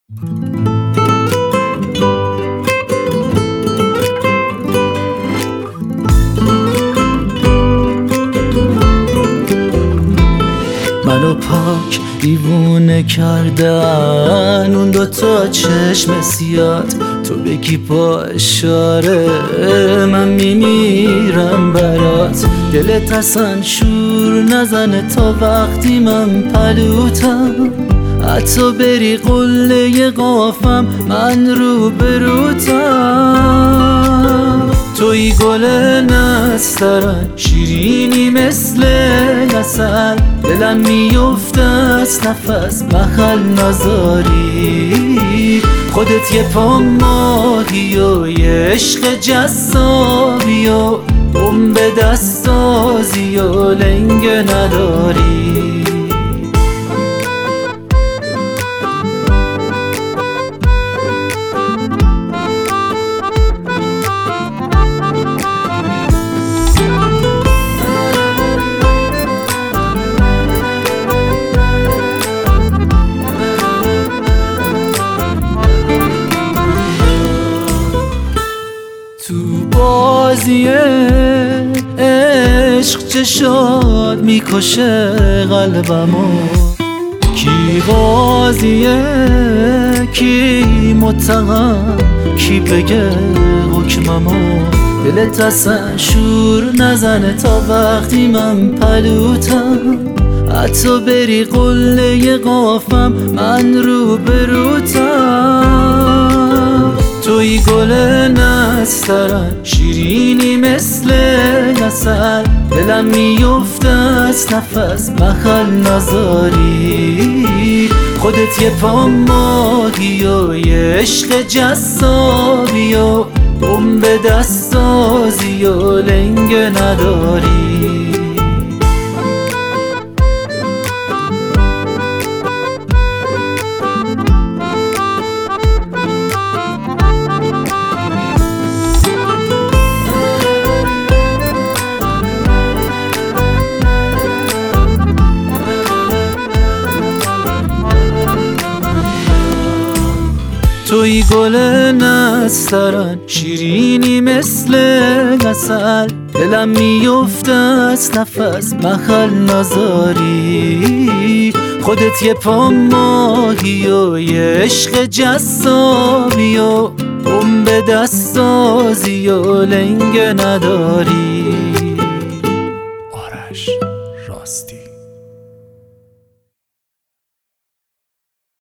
منو پاک دیوونه کردن اون دوتا چشم سیاد، تو بگی با اشاره من میمیرم برات. دلت اصلا شور نزنه تا وقتی من پلوتم، حتی بری قله قافم من رو بروتم. توی گل نسترن شیرینی مثل عسل، دلم میفته از نفس بخل نزاری. خودت یه پا ماهی و یه عشق جذابی و بم به دست سازی و لنگه نداری. بازی عشق چشات میکشه قلبمو، کی قاضیه کی متهم کی بگه حکممو. دلت اصلا شور نزنه تا وقتی من پلوتم، حتی بری قله قافم من رو بروتم. توی گل نسترن شیرینی مثل عسل، دلم میفته از نفس بخل نزاری. خودت یه پا ماهی و یه عشق جذابی و بم به دست سازی و لنگه نداری. توی گل نسترن شیرینی مثل عسل، دلم میفته از نفس بخل نزاری. خودت یه پا ماهی و یه عشق جذابی و بم به دست سازی و لنگه نداری.